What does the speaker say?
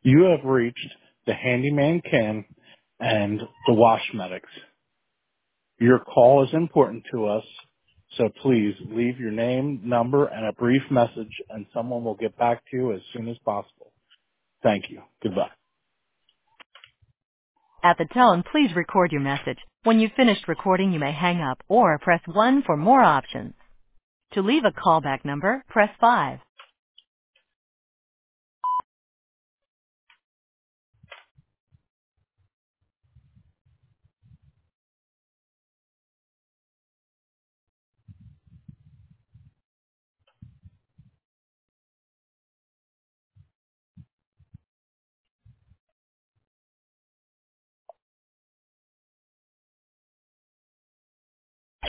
You have reached the Handyman Ken and the Wash Medics. Your call is important to us, so please leave your name, number, and a brief message, and someone will get back to you as soon as possible. Thank you. Goodbye. At the tone, please record your message. When you've finished recording, you may hang up or press 1 for more options. To leave a callback number, press 5.